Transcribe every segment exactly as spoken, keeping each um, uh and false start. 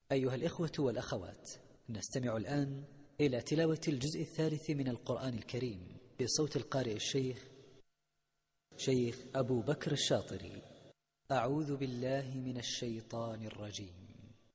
أيها الإخوة والأخوات، نستمع الآن إلى تلاوة الجزء الثالث من القرآن الكريم بصوت القارئ الشيخ شيخ أبو بكر الشاطري. أعوذ بالله من الشيطان الرجيم.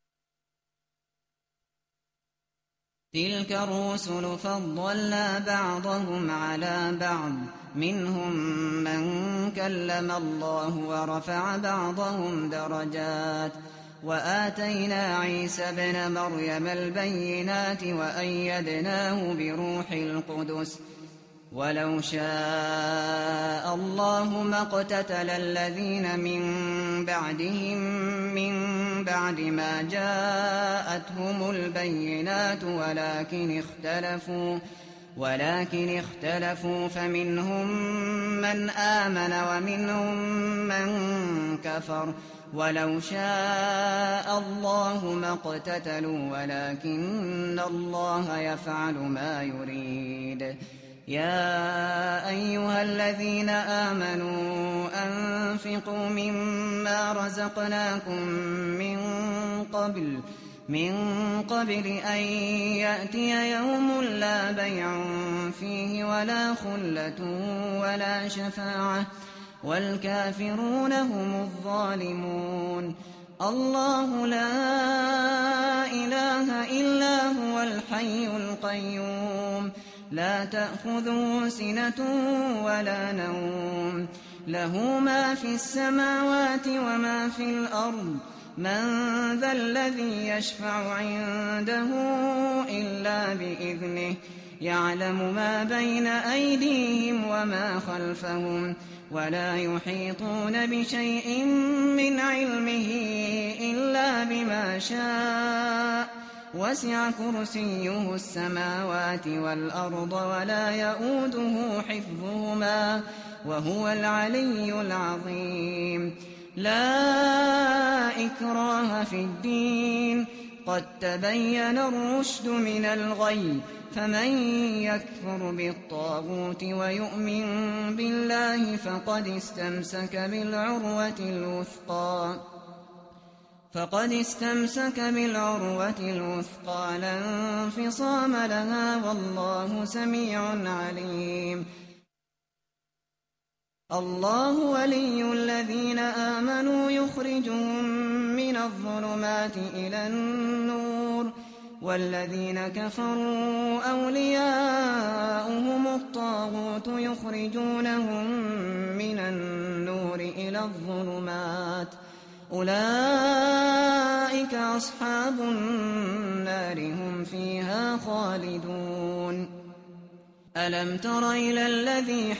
تلك الرسل فضلنا بعضهم على بعض، منهم من كلم الله ورفع بعضهم درجات، وآتينا عيسى ابن مريم البينات وأيدناه بروح القدس، ولو شاء الله ما اقتتل الذين من بعدهم من بعد ما جاءتهم البينات ولكن اختلفوا ولكن اختلفوا فمنهم من آمن ومنهم من كفر، ولو شاء الله ما اقتتلوا ولكن الله يفعل ما يريد. يا أيها الذين آمنوا أنفقوا مما رزقناكم من قبل من قبل أن يأتي يوم لا بيع فيه ولا خلة ولا شفاعة والكافرون هم الظالمون. الله لا إله إلا هو الحي القيوم، لا تأخذه سنة ولا نوم، له ما في السماوات وما في الأرض، من ذا الذي يشفع عنده إلا بإذنه، يعلم ما بين أيديهم وما خلفهم، ولا يحيطون بشيء من علمه إلا بما شاء، وسع كرسيه السماوات والأرض ولا يؤوده حفظهما وهو العلي العظيم. لا إكراه في الدين، قد تبين الرشد من الغي، فمن يكفر بالطاغوت ويؤمن بالله فقد استمسك بالعروة الوثقى فقد استمسك بالعروة الوثقى لا انفصام لها، والله سميع عليم. الله ولي الذين آمنوا يخرجهم من الظلمات إلى النور، والذين كفروا أولياؤهم الطاغوت يخرجونهم من النور إلى الظلمات، أولئك أصحاب النار هم فيها خالدون. ألم تر إلى الذي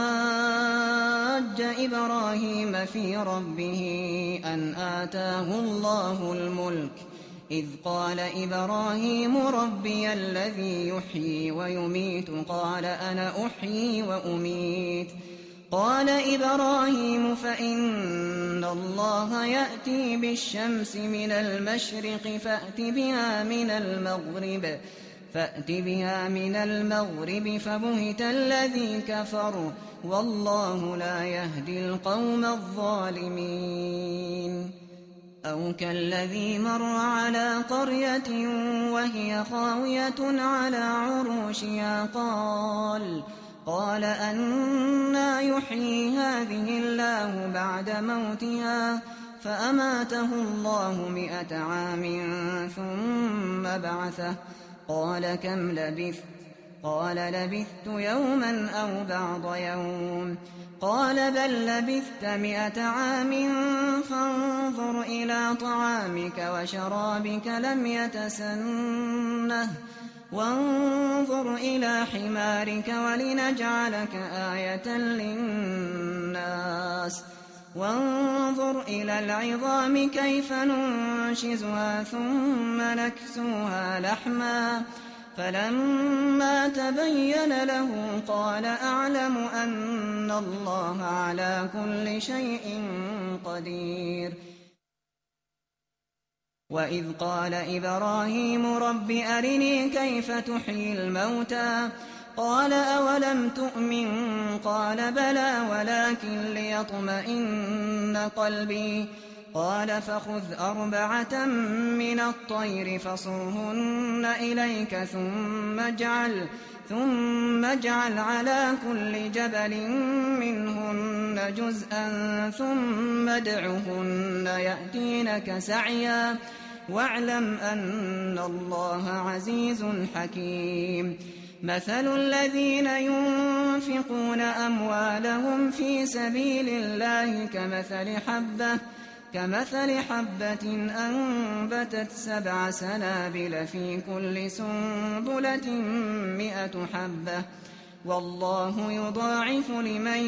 حاج إبراهيم في ربه أن آتاه الله الملك، إذ قال إبراهيم ربي الذي يحيي ويميت، قال أنا أحيي وأميت، قال إبراهيم فإن الله يأتي بالشمس من المشرق فأت بها من المغرب فأت بها من المغرب فبهت الذي كفر، والله لا يهدي القوم الظالمين. أو كالذي مر على قرية وهي خاوية على عروشها قال قال أنى يحيي هذه الله بعد موتها، فأماته الله مئة عام ثم بعثه، قال كم لبثت؟ قال لبثت يوما أو بعض يوم، قال بل لبثت مئة عام فانظر إلى طعامك وشرابك لم يتسنه، وانظر إلى حمارك ولنجعلك آية للناس، وانظر إلى العظام كيف ننشزها ثم نكسوها لحما، فلما تبين له قال أعلم أن الله على كل شيء قدير. وإذ قال إبراهيم رب أرني كيف تحيي الموتى، قال أولم تؤمن؟ قال بلى ولكن ليطمئن قلبي، قال فخذ أربعة من الطير فصرهن إليك ثم اجعل ثم اجعل على كل جبل منهن جزءا ثم ادعهن يأتينك سعيا واعلم أن الله عزيز حكيم. مثل الذين ينفقون أموالهم في سبيل الله كمثل حبة كمثل حبة أنبتت سبع سنابل في كل سنبلة مئة حبة والله يضاعف لمن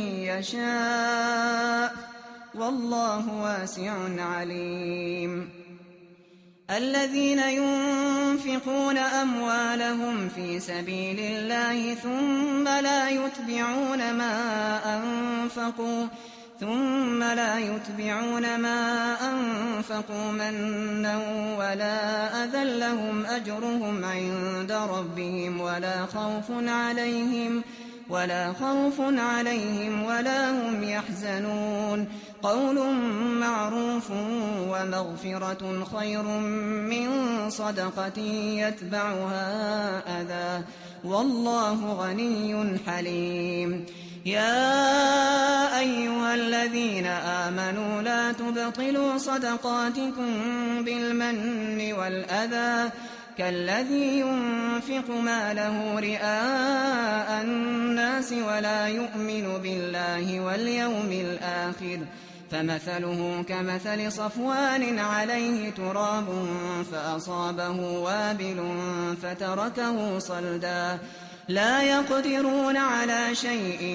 يشاء والله واسع عليم. الذين ينفقون أموالهم في سبيل الله ثم لا يتبعون ما أنفقوا ثم لا يتبعون ما أنفقوا منا ولا أذى لهم أجرهم عند ربهم ولا خوف عليهم ولا خوف عليهم ولا هم يحزنون. قول معروف ومغفرة خير من صدقة يتبعها أذى والله غني حليم. يا أيها الذين آمنوا لا تبطلوا صدقاتكم بالمن والأذى كالذي ينفق ماله رئاء الناس ولا يؤمن بالله واليوم الآخر فمثله كمثل صفوان عليه تراب فأصابه وابل فتركه صلدا لا يقدرون على شيء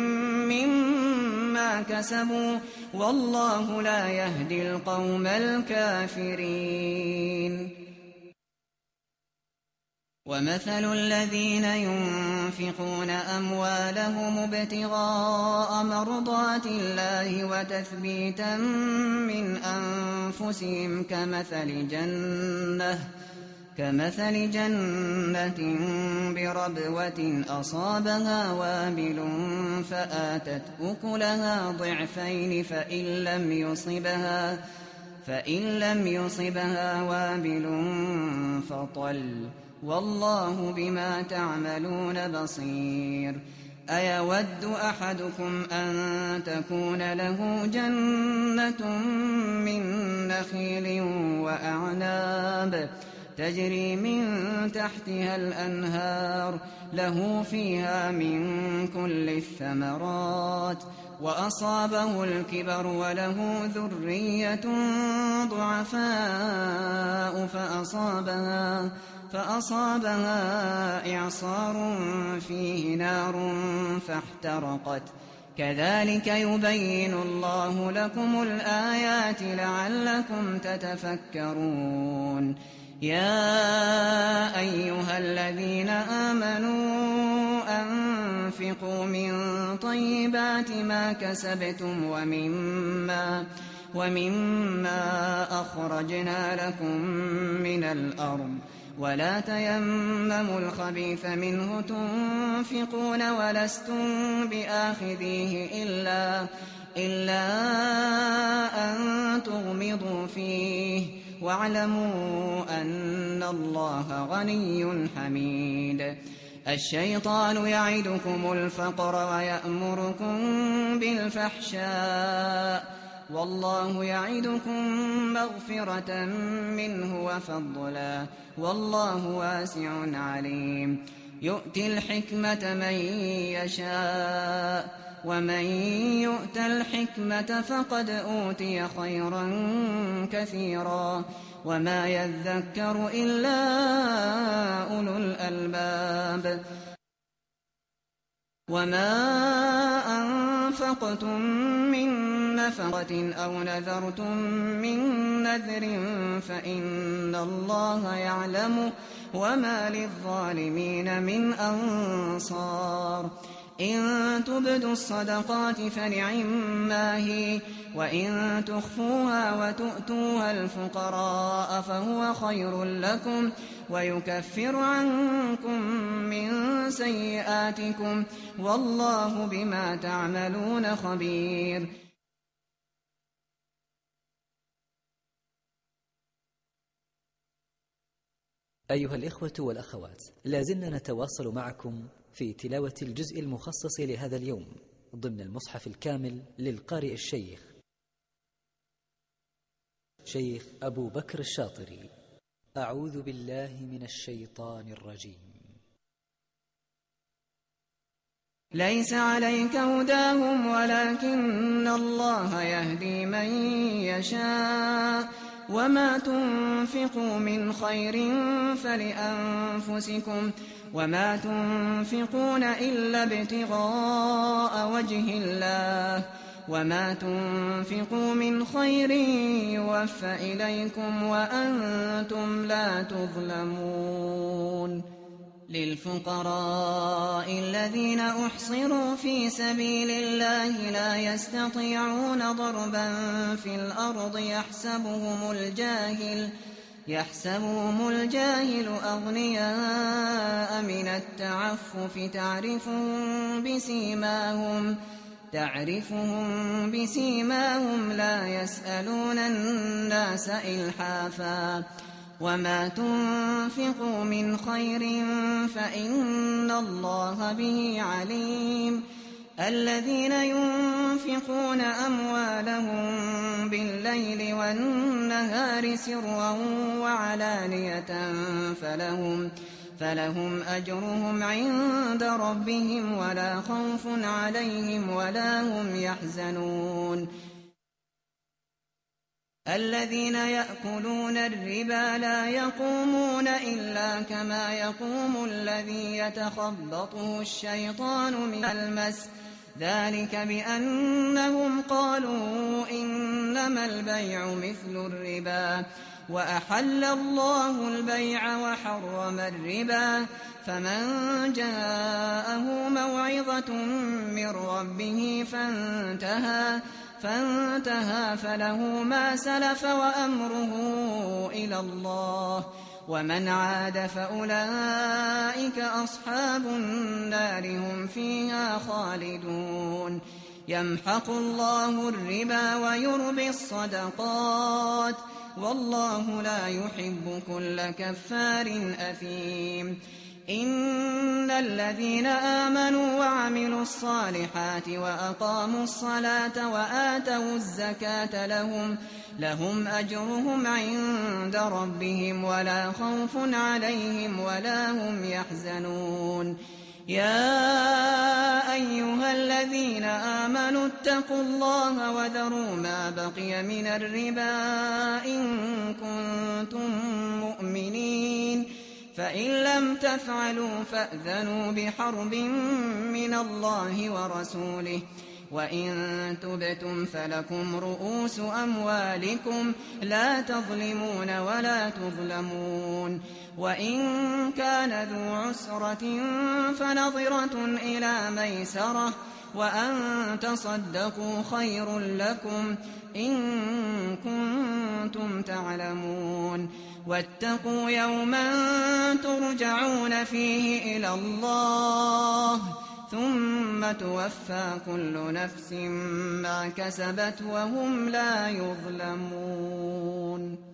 مما كسبوا والله لا يهدي القوم الكافرين. ومثل الذين ينفقون أموالهم ابتغاء مرضات الله وتثبيتا من أنفسهم كمثل جنة كمثل جنة بربوة أصابها وابل فآتت أكلها ضعفين فإن لم يصبها فإن لم يصبها وابل فطل والله بما تعملون بصير. أيود أحدكم أن تكون له جنة من نخيل وأعناب تجري من تحتها الأنهار له فيها من كل الثمرات وأصابه الكبر وله ذرية ضعفاء فأصابها فأصابها إعصار فيه نار فاحترقت كذلك يبين الله لكم الآيات لعلكم تتفكرون. يا أيها الذين آمنوا أنفقوا من طيبات ما كسبتم ومما ومما أخرجنا لكم من الأرض ولا تيمموا الخبيث منه تنفقون ولستم بآخذيه إلا, إلا أن تغمضوا فيه واعلموا أن الله غني حميد. الشيطان يعدكم الفقر ويأمركم بالفحشاء والله يعدكم مغفرة منه وفضلا والله واسع عليم. يؤتي الحكمة من يشاء ومن يؤت الحكمة فقد أوتي خيرا كثيرا وما يذكر إلا أولو الألباب. وما أنفقتم من نفقة أو نذرتم من نذر فإن الله يعلم وما للظالمين من أنصار. إن تبدوا الصدقات فنعما هي وإن تخفوها وتؤتوها الفقراء فهو خير لكم ويكفر عنكم من سيئاتكم والله بما تعملون خبير. أيها الإخوة والأخوات، لازلنا نتواصل معكم في تلاوة الجزء المخصص لهذا اليوم ضمن المصحف الكامل للقارئ الشيخ شيخ أبو بكر الشاطري. أعوذ بالله من الشيطان الرجيم. ليس عليك هداهم ولكن الله يهدي من يشاء وما تنفقوا من خير فلأنفسكم وما تنفقون إلا ابتغاء وجه الله وما تنفقوا من خير يوفى إليكم وأنتم لا تظلمون. للفقراء الذين أحصروا في سبيل الله لا يستطيعون ضربا في الأرض يحسبهم الجاهل يحسبهم الجاهل أغنياء من التعفف تعرفهم بسيماهم تعرفهم بسيماهم لا يسألون الناس إلحافا وما تنفقوا من خير فإن الله به عليم. الذين ينفقون أموالهم بالليل والنهار سرا وعلانية فلهم فلهم أجرهم عند ربهم ولا خوف عليهم ولا هم يحزنون. الذين يأكلون الربا لا يقومون إلا كما يقوم الذي يتخبطه الشيطان من المس ذلك بأنهم قالوا إنما البيع مثل الربا وأحل الله البيع وحرم الربا فمن جاءه موعظة من ربه فانتهى فانتهى فله ما سلف وأمره إلى الله ومن عاد فأولئك أصحاب النار هم فيها خالدون. يمحق الله الربا ويربي الصدقات والله لا يحب كل كفار أثيم. إن الذين آمنوا وعملوا الصالحات وأقاموا الصلاة وآتوا الزكاة لهم لهم أجرهم عند ربهم ولا خوف عليهم ولا هم يحزنون. يا أيها الذين آمنوا اتقوا الله وذروا ما بقي من الربا إن كنتم مؤمنين فإن لم تفعلوا فأذنوا بحرب من الله ورسوله وإن تبتم فلكم رؤوس أموالكم لا تظلمون ولا تظلمون. وإن كان ذو عسرة فنظرة إلى ميسرة وأن تصدقوا خير لكم إن كنتم تعلمون. واتقوا يوما ترجعون فيه إلى الله ثم توفى كل نفس ما كسبت وهم لا يظلمون.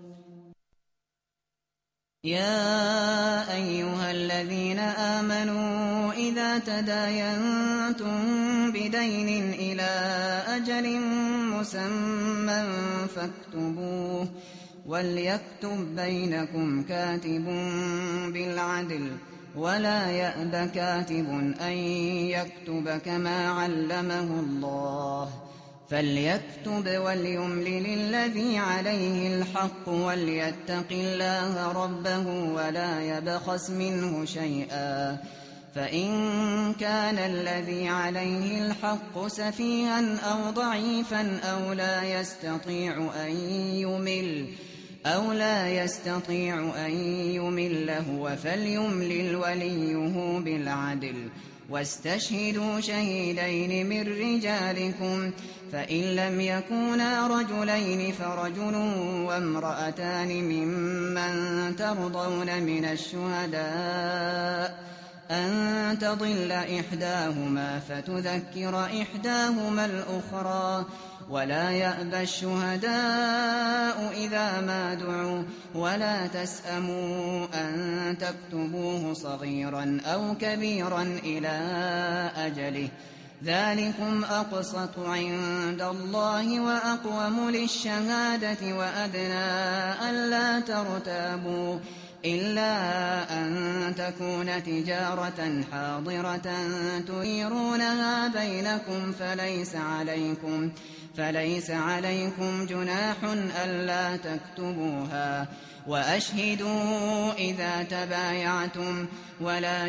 يا أيها الذين آمنوا إذا تداينتم بدين إلى أجل مسمى فاكتبوه وليكتب بينكم كاتب بالعدل ولا يأب كاتب أن يكتب كما علمه الله فليكتب وليملل الذي عليه الحق وليتق الله ربه ولا يبخس منه شيئا فإن كان الذي عليه الحق سفيها أو ضعيفا أو لا يستطيع أن يمل أو لا يستطيع أن يمل هو فليملل وليه بالعدل واستشهدوا شهيدين من رجالكم فإن لم يكونا رجلين فرجل وامرأتان ممن ترضون من الشهداء أن تضل إحداهما فتذكر إحداهما الأخرى ولا يأبى الشهداء إذا ما دعوا ولا تسأموا أن تكتبوه صغيرا أو كبيرا إلى أجله ذلكم أقسط عند الله وأقوم للشهادة وأدنى ألا ترتابوا إلا أن تكون تجارة حاضرة تديرونها بينكم فليس عليكم فليس عليكم جناح ألا تكتبوها وأشهدوا إذا تبايعتم ولا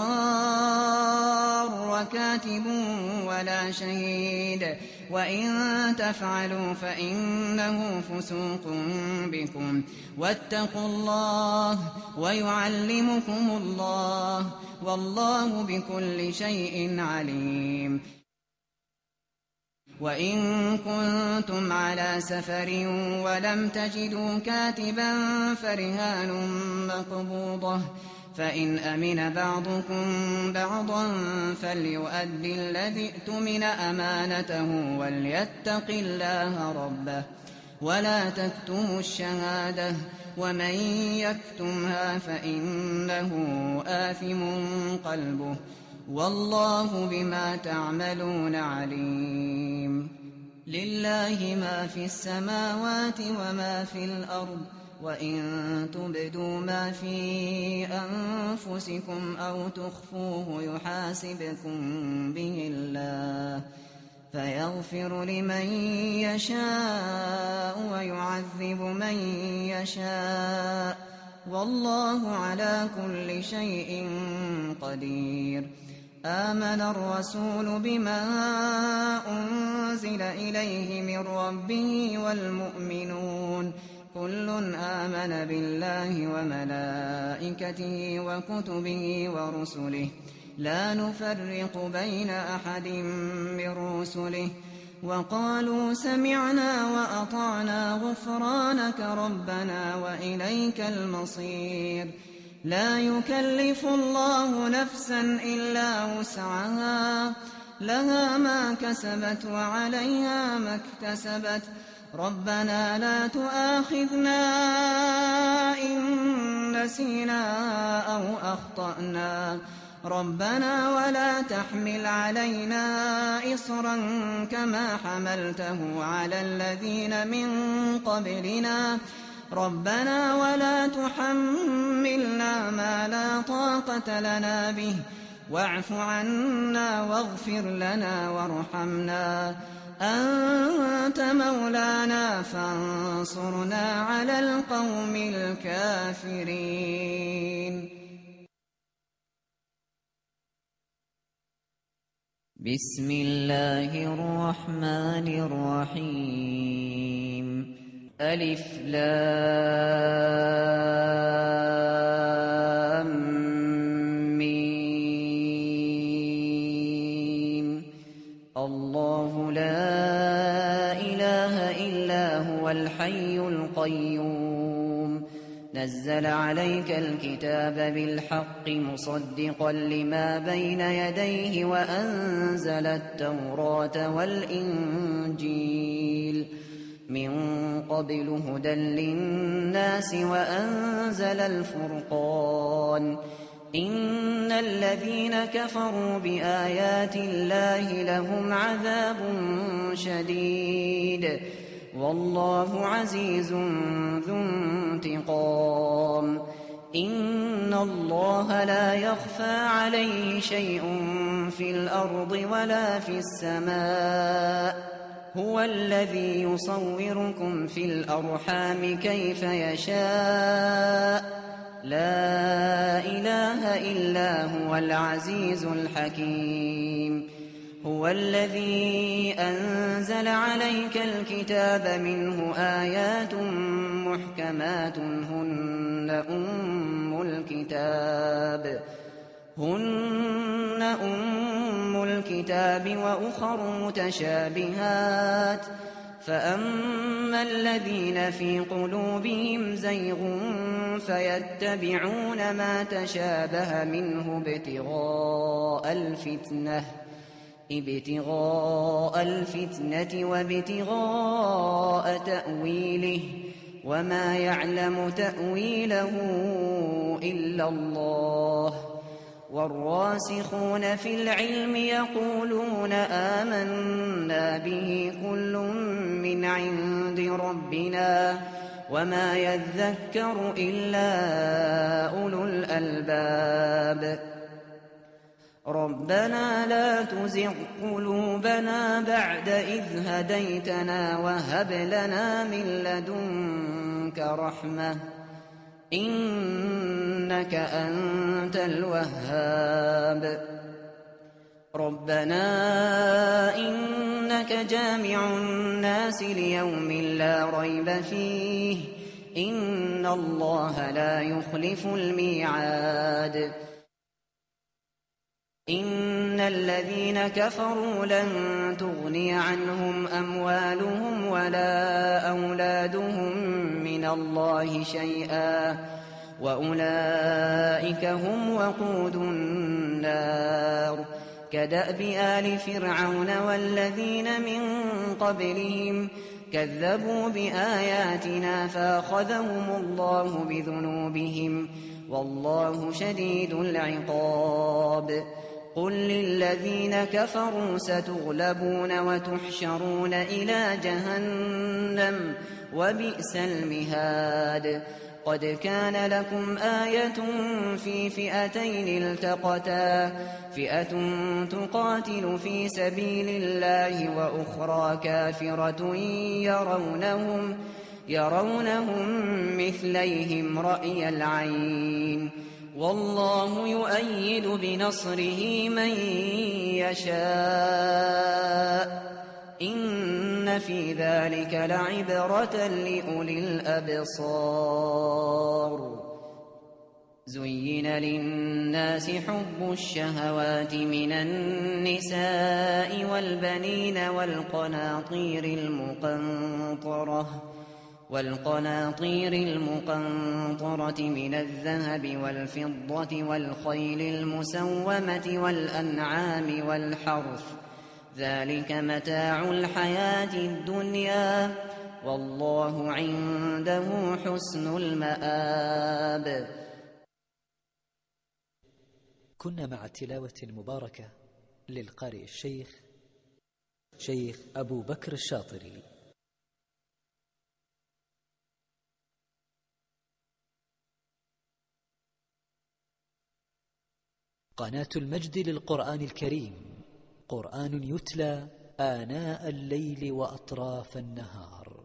يضار كاتب ولا شهيد وإن تفعلوا فإنه فسوق بكم واتقوا الله ويعلمكم الله والله بكل شيء عليم. وإن كنتم على سفر ولم تجدوا كاتبا فرهان مقبوضة فإن أمن بعضكم بعضا فليؤدي الذي اؤتمن أمانته وليتق الله ربه ولا تكتموا الشهادة ومن يكتمها فإنه آثم قلبه والله بما تعملون عليم. لله ما في السماوات وما في الأرض وإن تبدوا ما في أنفسكم أو تخفوه يحاسبكم به الله فيغفر لمن يشاء ويعذب من يشاء والله على كل شيء قدير. آمن الرسول بما أنزل إليه من ربه والمؤمنون كل آمن بالله وملائكته وكتبه ورسله لا نفرق بين أحد من رسله وقالوا سمعنا وأطعنا غفرانك ربنا وإليك المصير. لا يكلف الله نفسا إلا وسعها لها ما كسبت وعليها ما اكتسبت ربنا لا تؤاخذنا إن نسينا أو أخطأنا ربنا ولا تحمل علينا إصرا كما حملته على الذين من قبلنا ربنا ولا تحملنا ما لا طاقة لنا به واعف عنا واغفر لنا وارحمنا أنت مولانا فانصرنا على القوم الكافرين. بسم الله الرحمن الرحيم. ألف لام ميم. الله لا إله إلا هو الحي القيوم نزل عليك الكتاب بالحق مصدقا لما بين يديه وأنزل التوراة والإنجيل من قبل هدى للناس وأنزل الفرقان إن الذين كفروا بآيات الله لهم عذاب شديد والله عزيز ذو انتقام. إن الله لا يخفى عليه شيء في الأرض ولا في السماء هو الذي يصوركم في الأرحام كيف يشاء لا إله إلا هو العزيز الحكيم. هو الذي أنزل عليك الكتاب منه آيات محكمات هن أم الكتاب هن أم الكتاب وأخر متشابهات فأما الذين في قلوبهم زيغ فيتبعون ما تشابه منه ابتغاء الفتنة ابتغاء الفتنة وابتغاء تأويله وما يعلم تأويله إلا الله والراسخون في العلم يقولون آمنا به كل من عند ربنا وما يذكر إلا أولو الألباب ربنا لا تزغ قلوبنا بعد إذ هديتنا وهب لنا من لدنك رحمة إنك أنت الوهاب ربنا إنك جامع الناس ليوم لا ريب فيه إن الله لا يخلف الميعاد إن الذين كفروا لن تغني عنهم أموالهم ولا أولادهم من الله شيئا وأولئك هم وقود النار كدأب آل فرعون والذين من قبلهم كذبوا بآياتنا فأخذهم الله بذنوبهم والله شديد العقاب قل للذين كفروا ستغلبون وتحشرون إلى جهنم وبئس المهاد قد كان لكم آية في فئتين التقتا فئة تقاتل في سبيل الله وأخرى كافرة يرونهم يرونهم مثليهم رأي العين والله يؤيد بنصره من يشاء إن في ذلك لعبرة لأولي الأبصار زين للناس حب الشهوات من النساء والبنين والقناطير المقنطرة والقناطير المقنطرة من الذهب والفضة والخيل المسومة والأنعام والحرث ذلك متاع الحياة الدنيا والله عنده حسن المآب. كنا مع التلاوة المباركة للقارئ الشيخ شيخ أبو بكر الشاطري. قناة المجد للقرآن الكريم، قرآن يتلى آناء الليل وأطراف النهار.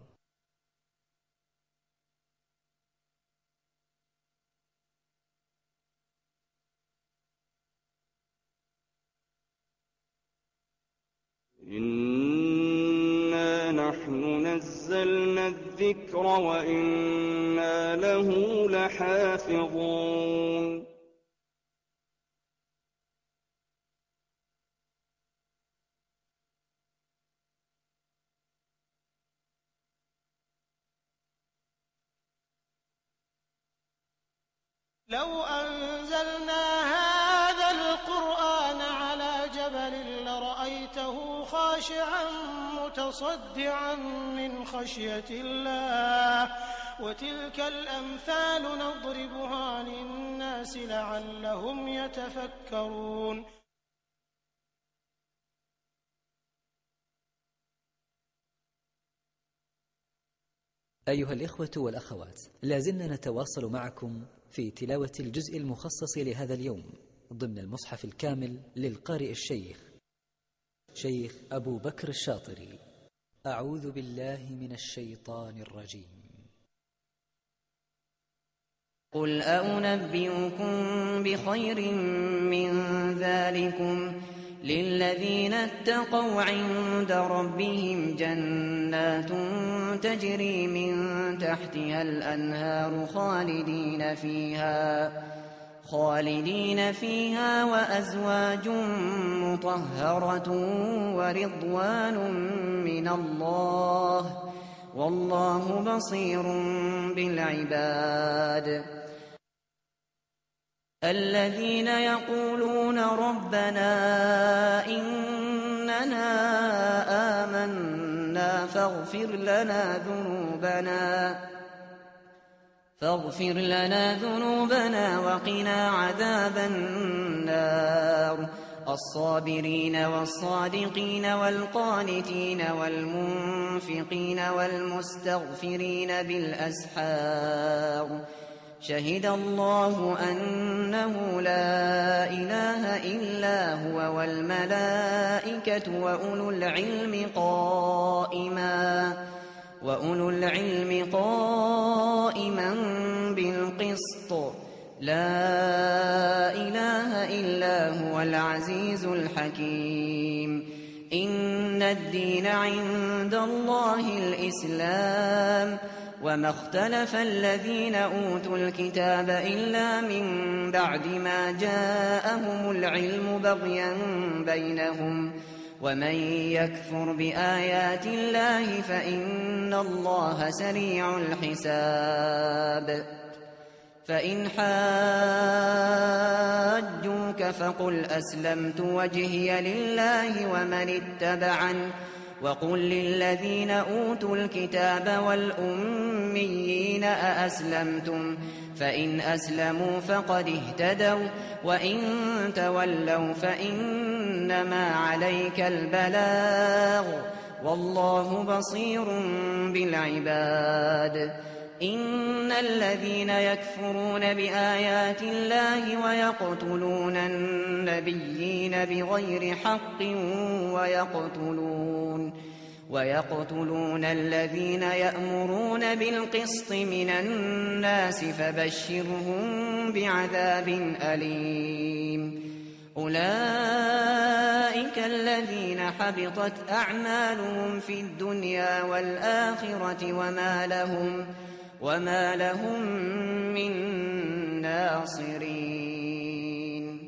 إنا نحن نزلنا الذكر وإنا له لحافظون. لو أنزلنا هذا القرآن على جبل لرأيته خاشعا متصدعا من خشية الله وتلك الأمثال نضربها للناس لعلهم يتفكرون. أيها الإخوة والأخوات، لازلنا نتواصل معكم في تلاوة الجزء المخصص لهذا اليوم ضمن المصحف الكامل للقارئ الشيخ شيخ أبو بكر الشاطري. أعوذ بالله من الشيطان الرجيم. قل أنبئكم بخير من ذلكم للذين اتقوا عند ربهم جنات تجري من تحتها الأنهار خالدين فيها خالدين فيها وأزواج مطهرة ورضوان من الله والله بصير بالعباد. الذين يقولون ربنا إننا رسلنا آمنا فاغفر لنا ذنوبنا فاغفر لنا ذنوبنا وقنا عذاب النار الصابرين والصادقين والقانتين والمنفقين والمستغفرين بالأسحار شهد الله أنه لا إله إلا هو والملائكة وأولو العلم قائما وأولو العلم قائما بالقسط لا إله إلا هو العزيز الحكيم إن الدين عند الله الإسلام وما اختلف الذين أوتوا الكتاب إلا من بعد ما جاءهم العلم بغيا بينهم ومن يكفر بآيات الله فإن الله سريع الحساب فإن حاجوك فقل أسلمت وجهي لله ومن اتبعني وقل للذين أوتوا الكتاب والأميين أأسلمتم فإن أسلموا فقد اهتدوا وإن تولوا فإنما عليك البلاغ والله بصير بالعباد إن الذين يكفرون بآيات الله ويقتلون النبيين بغير حق ويقتلون ويقتلون الذين يأمرون بالقسط من الناس فبشرهم بعذاب أليم أولئك الذين حبطت أعمالهم في الدنيا والآخرة وما لهم وما لهم من ناصرين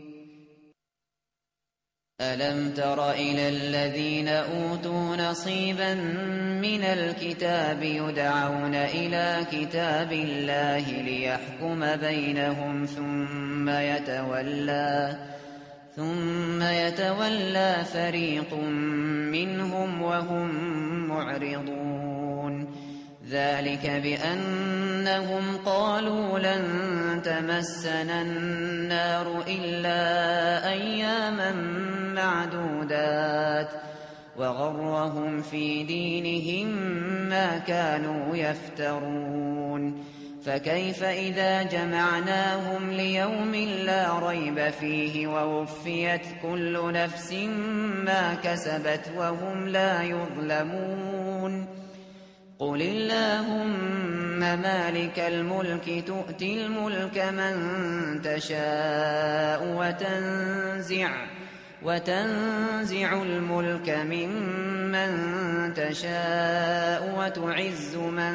ألم تر إلى الذين أوتوا نصيبا من الكتاب يدعون إلى كتاب الله ليحكم بينهم ثم يتولى ثم يتولى فريق منهم وهم معرضون ذلك بأنهم قالوا لن تمسنا النار إلا أياما معدودات وغرهم في دينهم ما كانوا يفترون فكيف إذا جمعناهم ليوم لا ريب فيه ووفيت كل نفس ما كسبت وهم لا يظلمون قل اللهم مالك الملك تؤتي الملك من تشاء وتنزع وتنزع الملك ممن تشاء وتعز من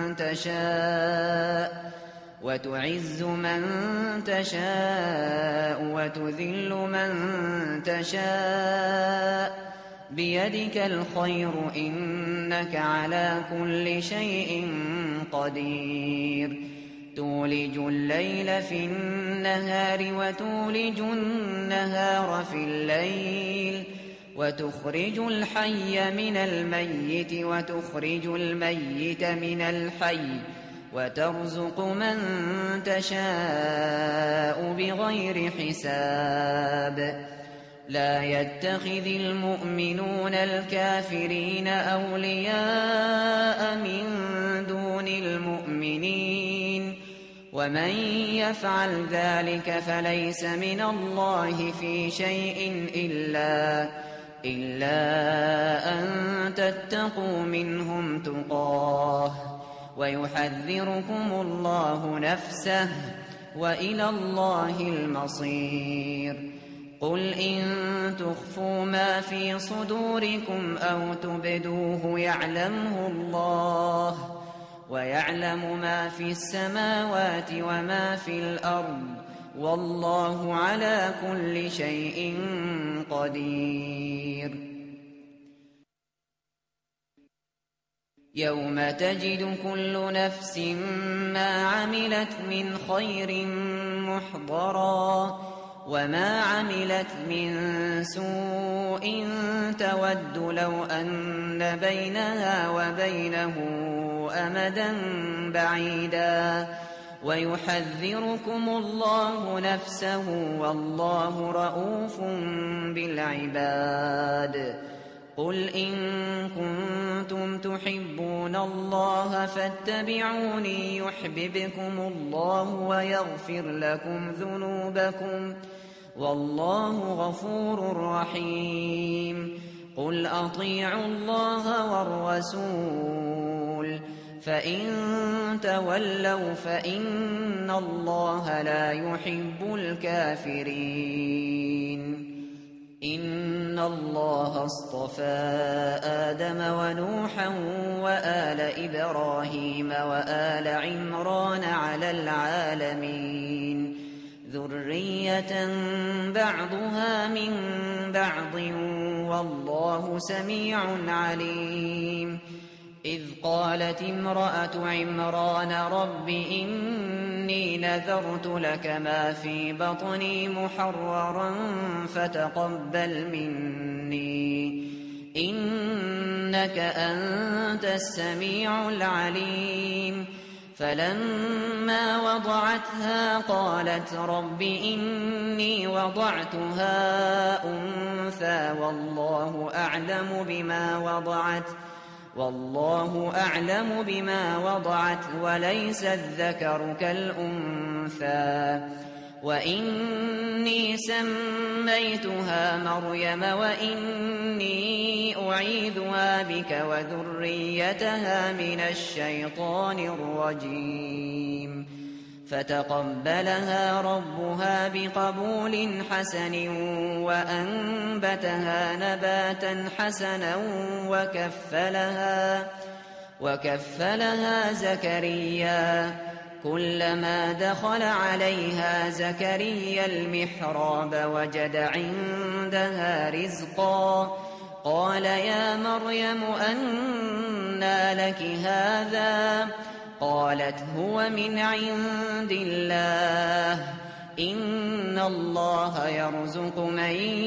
تشاء وتعز من تشاء وتذل من تشاء بيدك الخير إنك على كل شيء قدير تولج الليل في النهار وتولج النهار في الليل وتخرج الحي من الميت وتخرج الميت من الحي وترزق من تشاء بغير حساب لا يتخذ المؤمنون الكافرين أولياء من دون المؤمنين ومن يفعل ذلك فليس من الله في شيء إلا إلا أن تتقوا منهم تقاه ويحذركم الله نفسه وإلى الله المصير قل إن تخفوا ما في صدوركم أو تبدوه يعلمه الله ويعلم ما في السماوات وما في الأرض والله على كل شيء قدير يوم تجد كل نفس ما عملت من خير محضرا وما عملت من سوء تود لو أن بينها وبينه أمدا بعيدا ويحذركم الله نفسه والله رءوف بالعباد. قل إن كنتم تحبون الله فاتبعوني يحببكم الله ويغفر لكم ذنوبكم والله غفور رحيم. قل أطيعوا الله والرسول فإن تولوا فإن الله لا يحب الكافرين. إن الله اصطفى آدم ونوحا وآل إبراهيم وآل عمران على العالمين ذرية بعضها من بعض والله سميع عليم. إذ قالت امرأة عمران رب إني نذرت لك ما في بطني محررا فتقبل مني إنك أنت السميع العليم. فلما وضعتها قالت رب إني وضعتها أنثى والله أعلم بما وضعت والله أعلم بما وضعت وليس الذكر كالأنثى وإني سميتها مريم وإني أعيذها بك وذريتها من الشيطان الرجيم. فتقبلها ربها بقبول حسن وأنبتها نباتا حسنا وكفلها, وكفلها زكريا. كلما دخل عليها زكريا المحراب وجد عندها رزقا قال يا مريم أنى لك هذا؟ قالت هو من عند الله إن الله يرزق من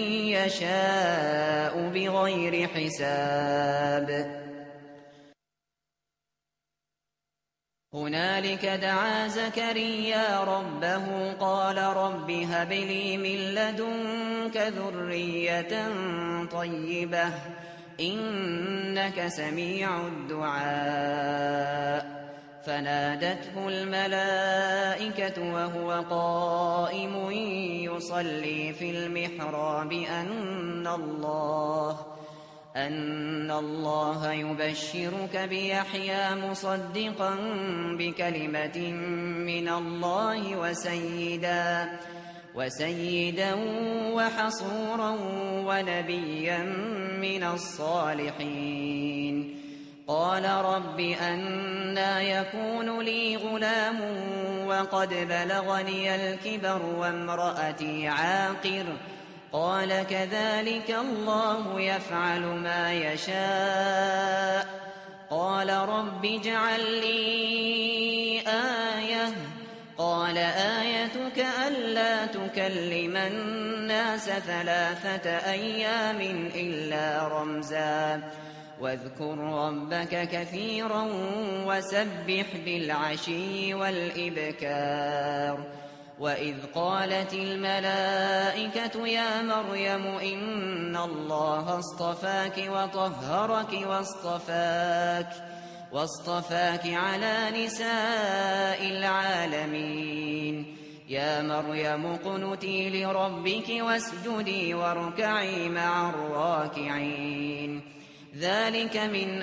يشاء بغير حساب. هنالك دعا زكريا ربه قال رب هب لي من لدنك ذرية طيبة إنك سميع الدعاء. فنادته الملائكة وهو قائم يصلي في المحراب أن الله أن الله يبشرك بيحيى مصدقا بكلمة من الله وسيدا وسيدا وحصورا ونبيا من الصالحين. قال رب أنى يكون لي غلام وقد بلغني الكبر وامرأتي عاقر؟ قال كذلك الله يفعل ما يشاء. قال رب اجعل لي آية. قال آيتك ألا تكلم الناس ثلاثة أيام إلا رمزا واذكر ربك كثيرا وسبح بالعشي والإبكار. وإذ قالت الملائكة يا مريم إن الله اصطفاك وطهرك واصطفاك واصطفاك على نساء العالمين. يا مريم اقنتي لربك واسجدي واركعي مع الراكعين. ذلك من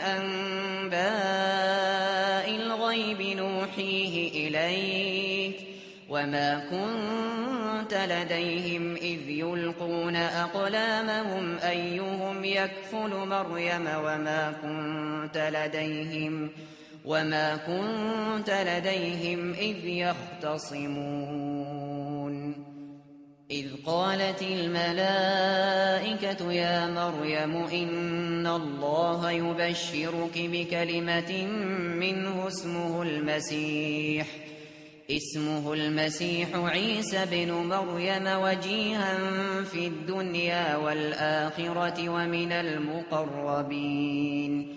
أنباء الغيب نوحيه إليك وما كنت لديهم إذ يلقون أقلامهم أيهم يكفل مريم وما كنت لديهم وما كنت لديهم إذ يختصمون. إذ قالت الملائكة يا مريم إن الله يبشرك بكلمة منه اسمه المسيح اسمه المسيح عيسى بن مريم وجيها في الدنيا والآخرة ومن المقربين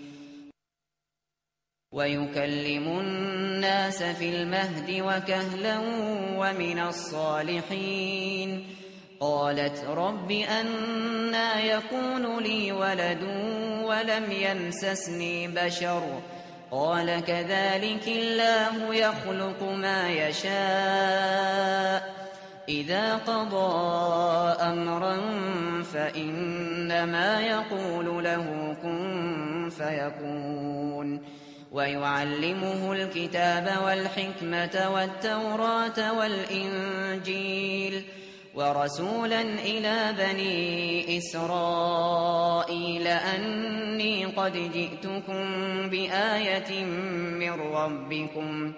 ويكلم الناس في المهد وكهلا ومن الصالحين قالت رب أنى يكون لي ولد ولم يمسسني بشر قال كذلك الله يخلق ما يشاء إذا قضى أمرا فإنما يقول له كن فيكون ويعلمه الكتاب والحكمة والتوراة والإنجيل ورسولا إلى بني إسرائيل أني قد جئتكم بآية من ربكم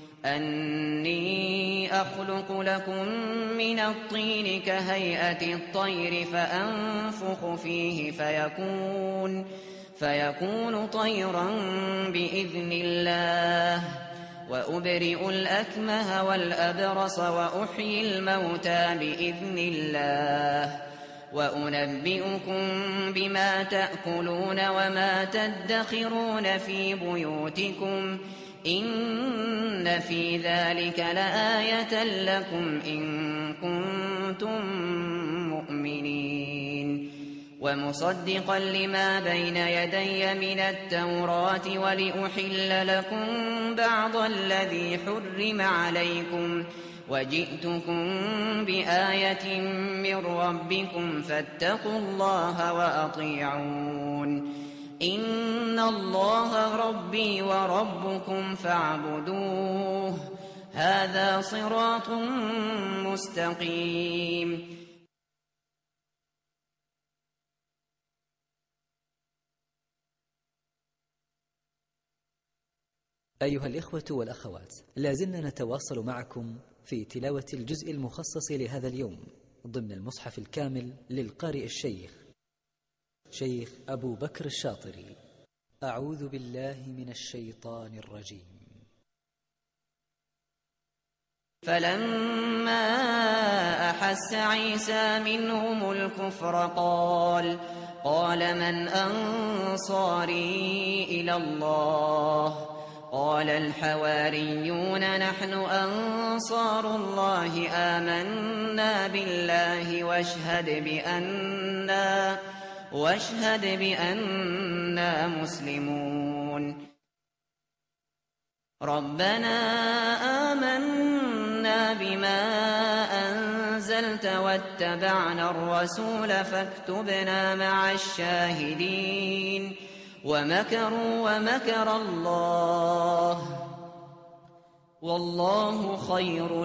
أني أخلق لكم من الطين كهيئة الطير فأنفخ فيه فيكون فيكون طيرا بإذن الله وأبرئ الأكمه والأبرص وأحيي الموتى بإذن الله وأنبئكم بما تأكلون وما تدخرون في بيوتكم إن في ذلك لآية لكم إن كنتم مؤمنين ومصدقا لما بين يدي من التوراة ولأحل لكم بعض الذي حرم عليكم وجئتكم بآية من ربكم فاتقوا الله وأطيعون إن الله ربي وربكم فاعبدوه هذا صراط مستقيم. أيها الإخوة والأخوات، لازلنا نتواصل معكم في تلاوة الجزء المخصص لهذا اليوم ضمن المصحف الكامل للقارئ الشيخ شيخ أبو بكر الشاطري. أعوذ بالله من الشيطان الرجيم. فلما أحس عيسى منهم الكفر قال قال من أنصاري إلى الله قال الحواريون نحن أنصار الله آمنا بالله واشهد بأننا واشهد بأننا مسلمون ربنا آمنا بما أنزلت واتبعنا الرسول فاكتبنا مع الشاهدين ومكروا ومكر الله والله خير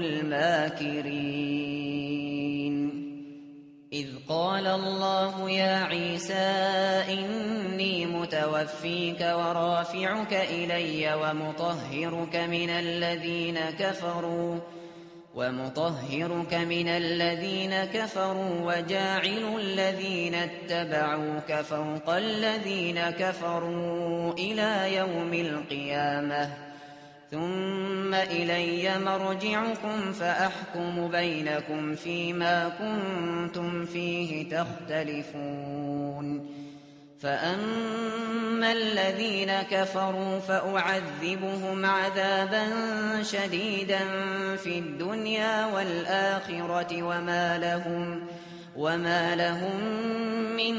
الماكرين إذ قال الله يا عيسى إني متوفيك ورافعك إلي ومطهرك من الذين كفروا ومطهرك من الذين كفروا وجاعل الذين اتبعوك فوق الذين كفروا إلى يوم القيامة ثم إلي مرجعكم فأحكم بينكم فيما كنتم فيه تختلفون فأما الذين كفروا فأعذبهم عذابا شديدا في الدنيا والآخرة وما لهم وما لهم من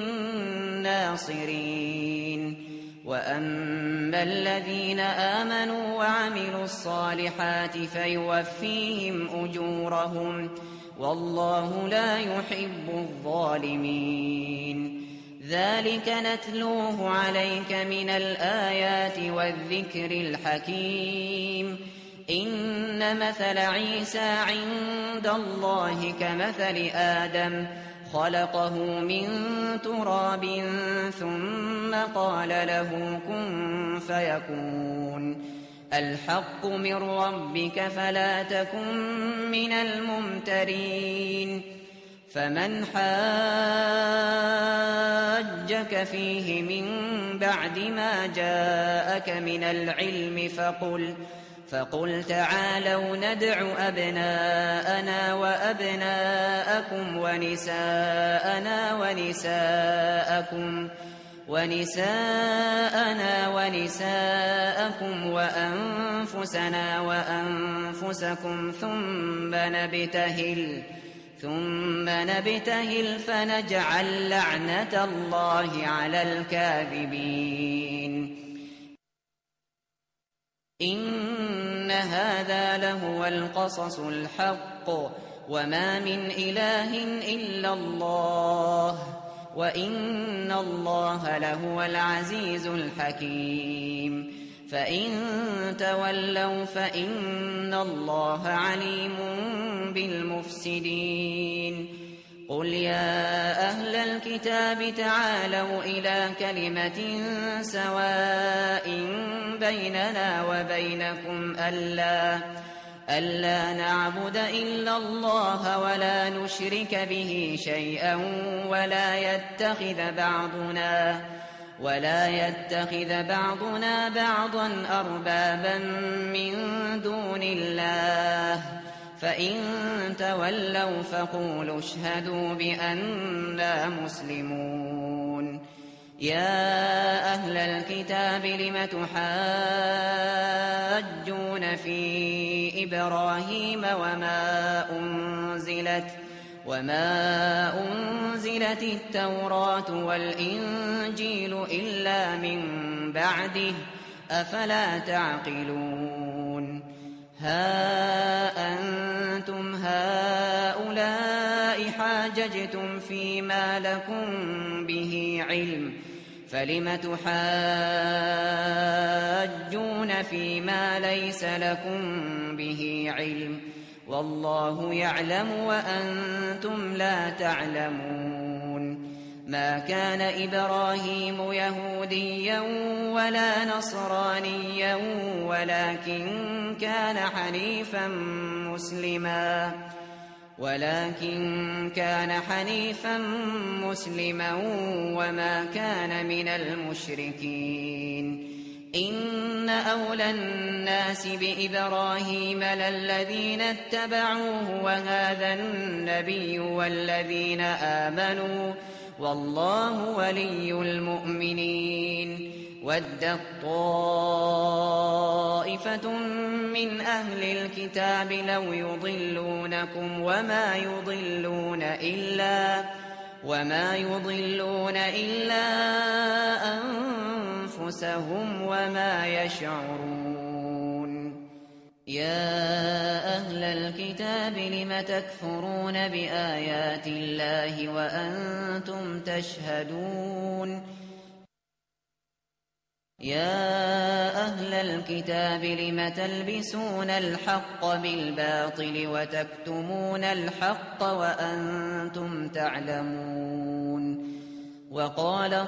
ناصرين وأما الذين آمنوا وعملوا الصالحات فيوفيهم أجورهم والله لا يحب الظالمين ذلك نتلوه عليك من الآيات والذكر الحكيم إن مثل عيسى عند الله كمثل آدم خلقه من تراب ثم قال له كن فيكون الحق من ربك فلا تكن من الممترين فمن حاجك فيه من بعد ما جاءك من العلم فقل فقل تعالوا ندع أبناءنا وأبناءكم ونساءنا ونساءكم ونساءنا ونساءكم وأنفسنا وأنفسكم ثم نبتهل ثم نبتهل فنجعل لعنة الله على الكاذبين إن هذا لهو القصص الحق وما من إله إلا الله وإن الله لهو العزيز الحكيم فإن تولوا فإن الله عليم بالمفسدين قل يا أهل الكتاب تعالوا إلى كلمة سواء بيننا وبينكم ألا ألا نعبد إلا الله ولا نشرك به شيئا ولا يتخذ بعضنا ولا يتخذ بعضنا بعضا أربابا من دون الله فإن تولوا فقولوا اشهدوا بأننا مسلمون يا أهل الكتاب لم تحاجون في إبراهيم وما أنزلت وما أنزلت التوراة والإنجيل إلا من بعده أفلا تعقلون ها أنتم هؤلاء حاججتم فيما لكم به علم فلم تحاجون فيما ليس لكم به علم والله يعلم وأنتم لا تعلمون ما كان إبراهيم يهوديا ولا نصرانيا ولكن كان حنيفا مسلما ولكن كان حنيفا مسلما وما كان من المشركين إن أولى الناس بإبراهيم للذين اتبعوه وهذا النبي والذين آمنوا والله ولي المؤمنين ودت طائفة من أهل الكتاب لو يضلونكم وما يضلون إلا وما يضلون إلا أنفسهم وما يشعرون يا أهل الكتاب لم تكفرون بآيات الله وأنتم تشهدون يا أهل الكتاب لم تلبسون الحق بالباطل وتكتمون الحق وأنتم تعلمون وقالت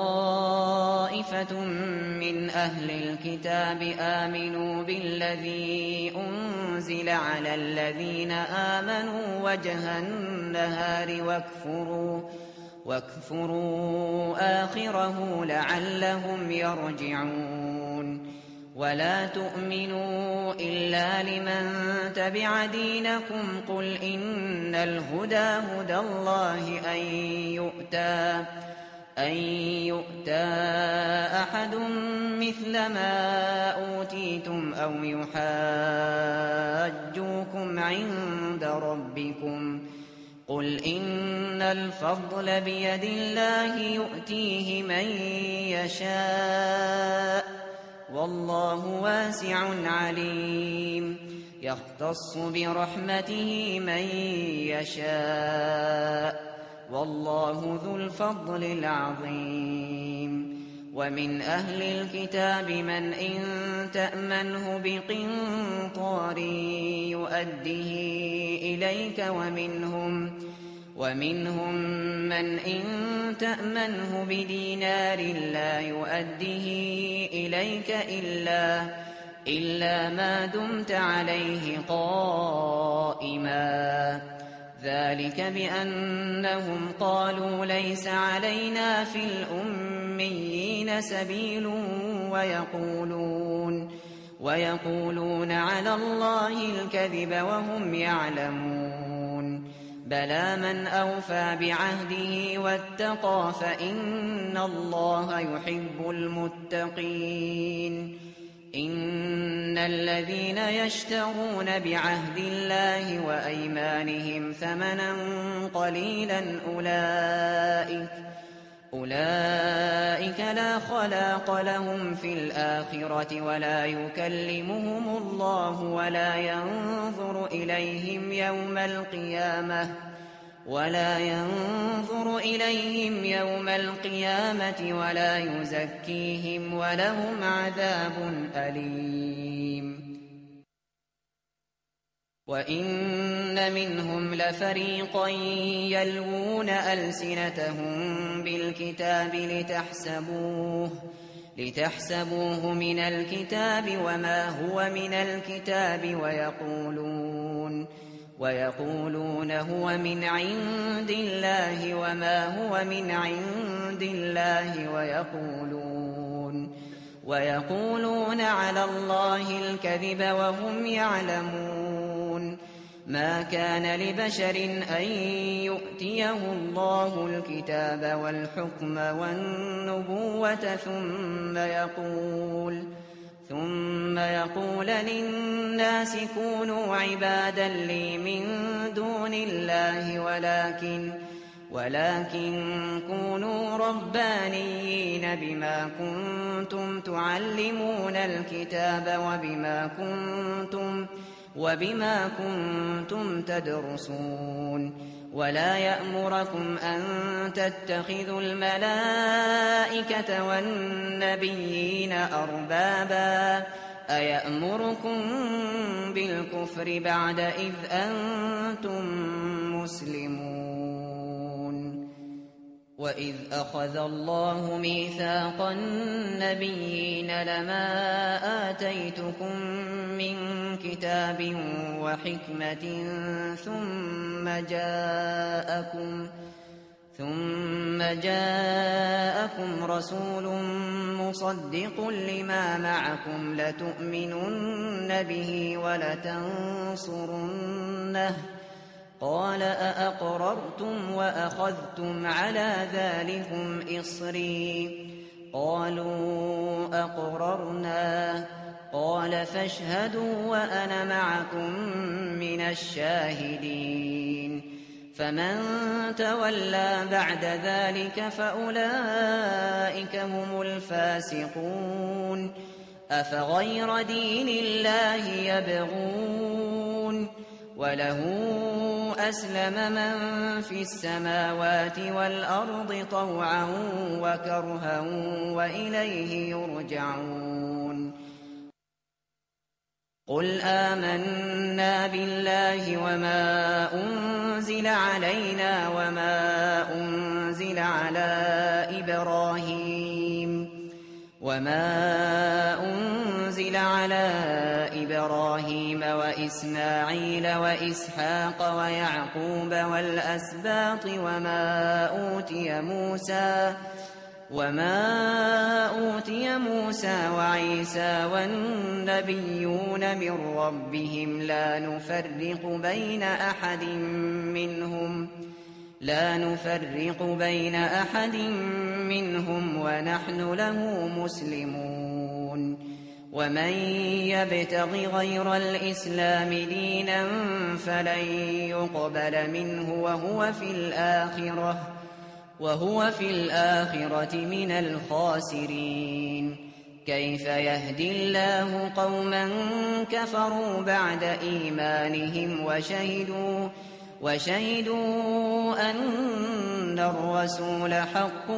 طائفة من أهل الكتاب آمنوا بالذي أنزل على الذين آمنوا وجه النهار واكفروا واكفروا آخره لعلهم يرجعون ولا تؤمنوا إلا لمن تبع دينكم قل إن الهدى هدى الله أن يؤتى أن يؤتى أحد مثل ما أوتيتم أو يحاجوكم عند ربكم قل إن الفضل بيد الله يؤتيه من يشاء والله واسع عليم يختص برحمته من يشاء والله ذو الفضل العظيم ومن أهل الكتاب من إن تأمنه بقنطار يؤديه إليك ومنهم ومنهم من إن تأمنه بدينار لا يؤديه إليك إلا إلا ما دمت عليه قائما ذلك بأنهم قالوا ليس علينا في الأميين سبيل ويقولون ويقولون على الله الكذب وهم يعلمون بلى من أوفى بعهده واتقى فإن الله يحب المتقين إن الذين يشترون بعهد الله وأيمانهم ثمنا قليلا أولئك أولئك لا خلاق لهم في الآخرة ولا يكلمهم الله ولا ينظر إليهم يوم القيامة ولا ينظر إليهم يوم القيامة ولا يزكيهم ولهم عذاب أليم وإن منهم لفريقا يلوون ألسنتهم بالكتاب لتحسبوه لتحسبوه من الكتاب وما هو من الكتاب ويقولون ويقولون هو من عند الله وما هو من عند الله ويقولون ويقولون على الله الكذب وهم يعلمون ما كان لبشر أن يؤتيه الله الكتاب والحكم والنبوة ثم يقول ثم يقول للناس كونوا عبادا لي من دون الله ولكن ولكن كونوا ربانيين بما كنتم تعلمون الكتاب وبما كنتم وبما كنتم تدرسون ولا يأمركم أن تتخذوا الملائكة والنبيين أربابا أيأمركم بالكفر بعد إذ أنتم مسلمون وإذ أخذ الله ميثاق النبيين لما آتيتكم من كتاب وحكمة ثم جاءكم ثم جاءكم رسول مصدق لما معكم لتؤمنن به ولتنصرنه قال أأقررتم وأخذتم على ذلكم إصري قالوا أقررنا قال فاشهدوا وأنا معكم من الشاهدين فمن تولى بعد ذلك فأولئك هم الفاسقون أفغير دين الله يبغون وله أسلم من في السماوات والأرض طوعا وكرها وإليه يرجعون قل آمنا بالله وما أنزل علينا وما أنزل على إبراهيم وما أنزل على إبراهيم وإسماعيل وإسحاق ويعقوب والأسباط وما أوتي موسى وما أوتي موسى وعيسى والنبيون من ربهم لا نفرق بين أحد منهم لا نفرق بين أحد منهم ونحن له مسلمون ومن يبتغ غير الإسلام دينا فلن يقبل منه وهو في الآخرة وهو في الآخرة من الخاسرين كيف يهدي الله قوما كفروا بعد إيمانهم وشهدوا وشهدوا أن الرسول حق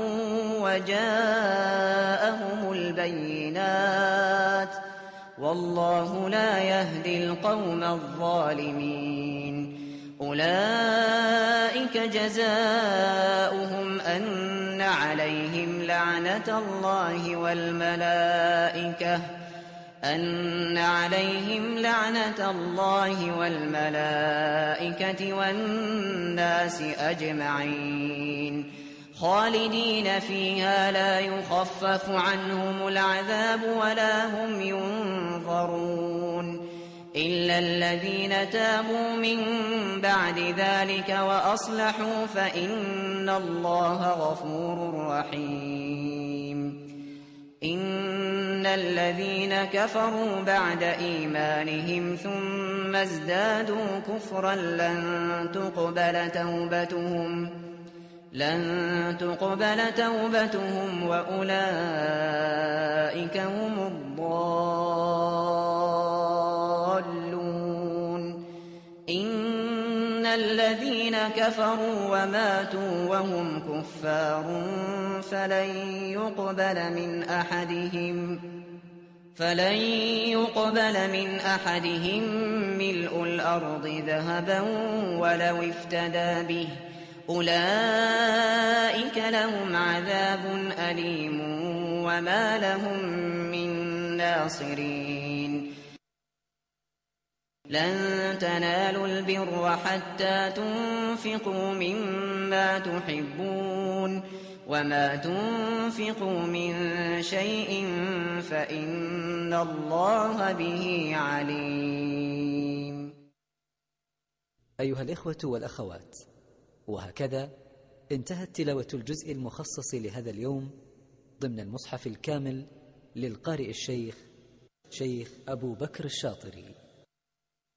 وجاءهم البينات والله لا يهدي القوم الظالمين أولئك جزاؤهم أن عليهم لعنة الله والملائكة أن عليهم لعنة الله والملائكة والناس أجمعين خالدين فيها لا يخفف عنهم العذاب ولا هم ينظرون إلا الذين تابوا من بعد ذلك وأصلحوا فإن الله غفور رحيم إن الذين كفروا بعد إيمانهم ثم ازدادوا كفرا لن تقبل توبتهم لن تقبل توبتهم وأولئك هم الضالون إن الذين كفروا وماتوا وهم كفار فلن يقبل من أحدهم فلن يقبل من أحدهم ملء الأرض ذهبا ولو افتدى به أولئك لهم عذاب أليم وما لهم من ناصرين لن تنالوا البر حتى تنفقوا مما تحبون وما تنفقوا من شيء فإن الله به عليم. أيها الإخوة والأخوات، وهكذا انتهت تلاوة الجزء المخصص لهذا اليوم ضمن المصحف الكامل للقارئ الشيخ شيخ أبو بكر الشاطري.